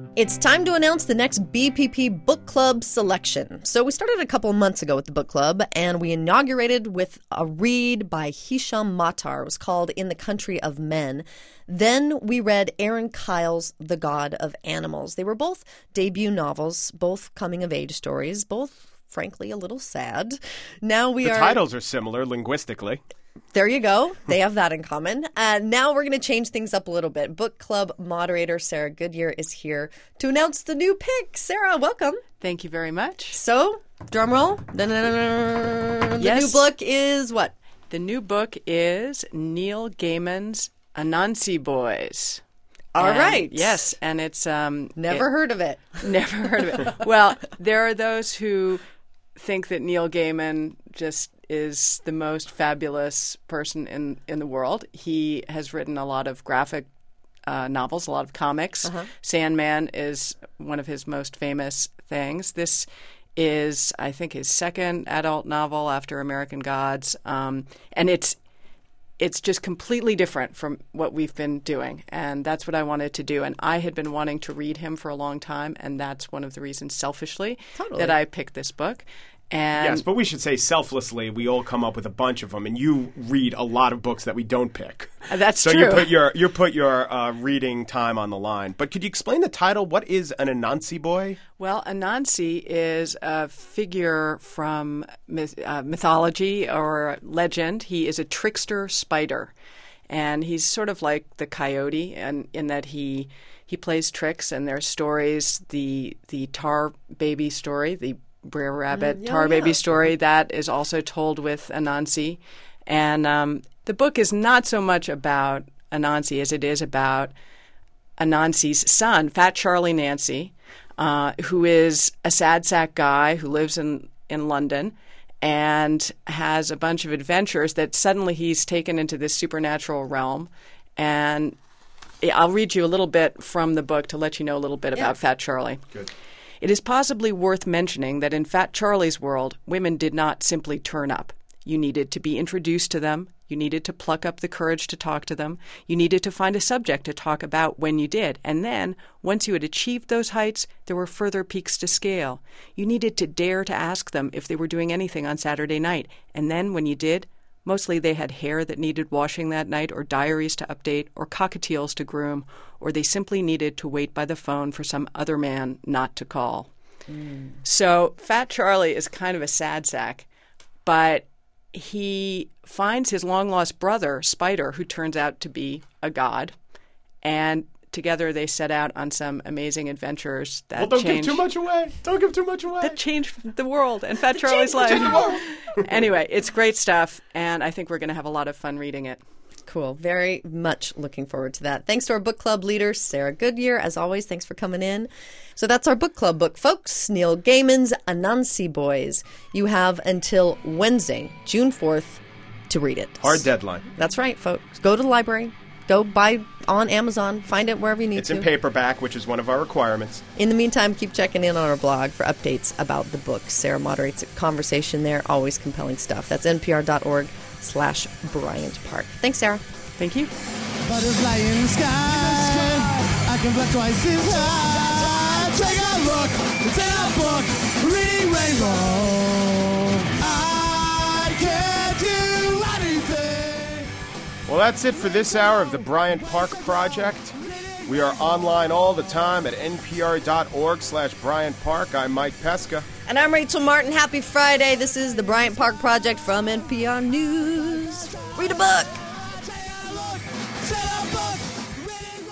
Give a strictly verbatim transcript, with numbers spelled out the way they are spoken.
It's time to announce the next B P P Book Club selection. So we started a couple months ago with the book club, and we inaugurated with a read by Hisham Matar. It was called In the Country of Men. Then we read Aaron Kyle's The God of Animals. They were both debut novels, both coming-of-age stories, both, frankly, a little sad. Now we the are... The titles are similar linguistically. There you go. They have that in common. Uh, now we're going to change things up a little bit. Book club moderator Sarah Goodyear is here to announce the new pick. Sarah, welcome. Thank you very much. So, drum roll. The yes. new book is what? The new book is Neil Gaiman's Anansi Boys. All and, right. Yes, and it's... Um, never it, heard of it. Never heard of it. Well, there are those who think that Neil Gaiman just is the most fabulous person in, in the world. He has written a lot of graphic uh, novels, a lot of comics. Uh-huh. Sandman is one of his most famous things. This is, I think, his second adult novel after American Gods. Um, and it's it's just completely different from what we've been doing. And that's what I wanted to do. And I had been wanting to read him for a long time. And that's one of the reasons, selfishly, totally. that I picked this book. And yes, but we should say selflessly, we all come up with a bunch of them, and you read a lot of books that we don't pick. That's so true. So you put your you put your uh, reading time on the line. But could you explain the title? What is an Anansi boy? Well, Anansi is a figure from myth, uh, mythology or legend. He is a trickster spider, and he's sort of like the coyote, and in that he he plays tricks. And there are stories. The the Tar Baby story, the Brer Rabbit, mm, yeah, Tar yeah. Baby story, that is also told with Anansi. And um, the book is not so much about Anansi as it is about Anansi's son, Fat Charlie Nancy, uh, who is a sad sack guy who lives in, in London and has a bunch of adventures that suddenly he's taken into this supernatural realm. And I'll read you a little bit from the book to let you know a little bit yeah. about Fat Charlie. Good. It is possibly worth mentioning that in Fat Charlie's world, women did not simply turn up. You needed to be introduced to them. You needed to pluck up the courage to talk to them. You needed to find a subject to talk about when you did. And then, once you had achieved those heights, there were further peaks to scale. You needed to dare to ask them if they were doing anything on Saturday night. And then, when you did, mostly they had hair that needed washing that night, or diaries to update, or cockatiels to groom, or they simply needed to wait by the phone for some other man not to call. Mm. So Fat Charlie is kind of a sad sack, but he finds his long-lost brother, Spider, who turns out to be a god, and together they set out on some amazing adventures that well, don't change, give too much away. Don't give too much away. That changed the world and Fat Charlie's life. Anyway, it's great stuff, and I think we're going to have a lot of fun reading it. Cool. Very much looking forward to that. Thanks to our book club leader, Sarah Goodyear. As always, thanks for coming in. So that's our book club book, folks. Neil Gaiman's Anansi Boys. You have until Wednesday, June fourth, to read it. Hard deadline. That's right, folks. Go to the library. Go buy on Amazon. Find it wherever you need it's to. It's in paperback, which is one of our requirements. In the meantime, keep checking in on our blog for updates about the book. Sarah moderates a conversation there. Always compelling stuff. That's npr.org slash Bryant Park. Thanks, Sarah. Thank you. Butterfly in the sky. I can fly twice as high. Take a look. It's in a book. Reading Rainbow. I can't do anything. Well, that's it for this hour of the Bryant Park Project. We are online all the time at npr.org slash Bryant Park. I'm Mike Pesca. And I'm Rachel Martin. Happy Friday. This is the Bryant Park Project from N P R News. Read a book.